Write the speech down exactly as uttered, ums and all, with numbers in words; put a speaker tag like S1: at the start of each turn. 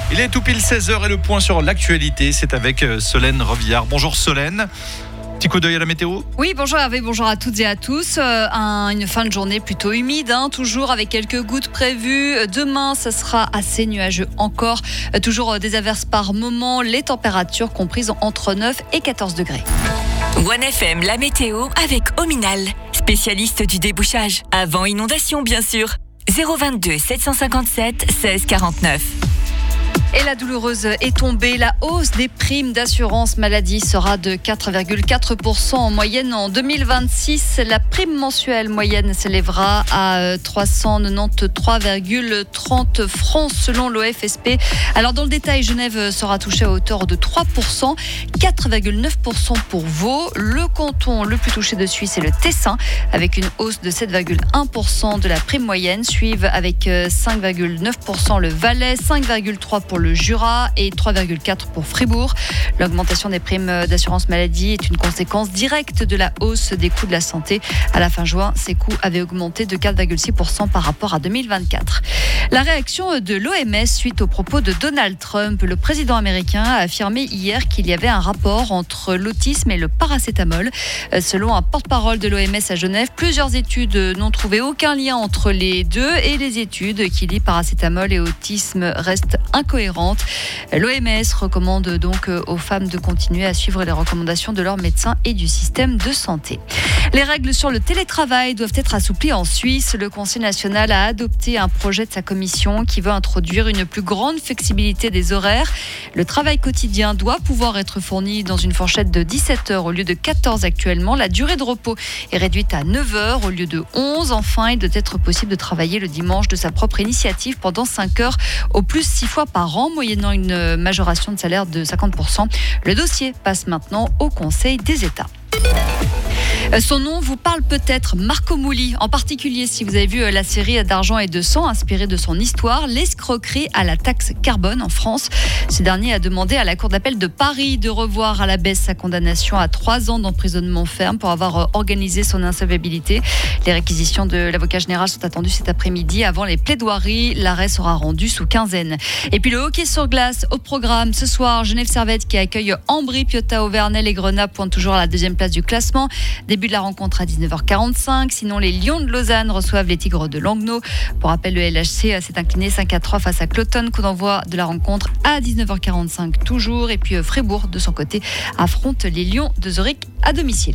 S1: Il est tout pile seize heures et le point sur l'actualité, c'est avec Solène Revillard. Bonjour Solène. Petit coup d'œil à la météo.
S2: Oui, bonjour Hervé, bonjour à toutes et à tous. Euh, un, une fin de journée plutôt humide, hein, toujours avec quelques gouttes prévues. Demain, ça sera assez nuageux encore. Euh, toujours des averses par moment. Les températures comprises entre neuf et quatorze degrés.
S3: One F M, la météo avec Ominal, spécialiste du débouchage. Avant inondation, bien sûr. zéro vingt-deux sept cent cinquante-sept seize quarante-neuf.
S2: Et la douloureuse est tombée. La hausse des primes d'assurance maladie sera de quatre virgule quatre pour cent en moyenne en deux mille vingt-six. La prime mensuelle moyenne s'élèvera à trois cent quatre-vingt-treize virgule trente francs selon l'O F S P. Alors dans le détail, Genève sera touchée à hauteur de trois pour cent, quatre virgule neuf pour cent pour Vaud. Le canton le plus touché de Suisse est le Tessin avec une hausse de sept virgule un pour cent de la prime moyenne. Suivent avec cinq virgule neuf pour cent le Valais, cinq virgule trois pour cent pour le Jura et trois virgule quatre pour cent pour Fribourg. L'augmentation des primes d'assurance maladie est une conséquence directe de la hausse des coûts de la santé. À la fin juin, ces coûts avaient augmenté de quatre virgule six pour cent par rapport à deux mille vingt-quatre. La réaction de l'O M S suite aux propos de Donald Trump. Le président américain a affirmé hier qu'il y avait un rapport entre l'autisme et le paracétamol. Selon un porte-parole de l'O M S à Genève, plusieurs études n'ont trouvé aucun lien entre les deux et les études qui lient paracétamol et autisme restent incohérentes. L'O M S recommande donc aux femmes de continuer à suivre les recommandations de leurs médecins et du système de santé. Les règles sur le télétravail doivent être assouplies en Suisse. Le Conseil national a adopté un projet de sa commission qui veut introduire une plus grande flexibilité des horaires. Le travail quotidien doit pouvoir être fourni dans une fourchette de dix-sept heures au lieu de quatorze actuellement. La durée de repos est réduite à neuf heures au lieu de onze. Enfin, il doit être possible de travailler le dimanche de sa propre initiative pendant cinq heures, au plus six fois par an, moyennant une majoration de salaire de cinquante pour cent. Le dossier passe maintenant au Conseil des États. Son nom vous parle peut-être, Marco Mouli, en particulier si vous avez vu la série d'Argent et de sang inspirée de son histoire, l'escroquerie à la taxe carbone en France. Ce dernier a demandé à la Cour d'appel de Paris de revoir à la baisse sa condamnation à trois ans d'emprisonnement ferme pour avoir organisé son insolvabilité. Les réquisitions de l'avocat général sont attendues cet après-midi avant les plaidoiries. L'arrêt sera rendu sous quinzaine. Et puis le hockey sur glace au programme ce soir. Genève Servette qui accueille Ambry, Piotta, Auvernais. Les Grenats pointent toujours à la deuxième place du classement. Début de la rencontre à dix-neuf heures quarante-cinq. Sinon, les Lions de Lausanne reçoivent les Tigres de Langnau. Pour rappel, le L H C s'est incliné cinq à trois face à Cloton. Coup d'envoi de la rencontre à dix-neuf heures quarante-cinq toujours. Et puis Fribourg, de son côté, affronte les Lions de Zurich à domicile.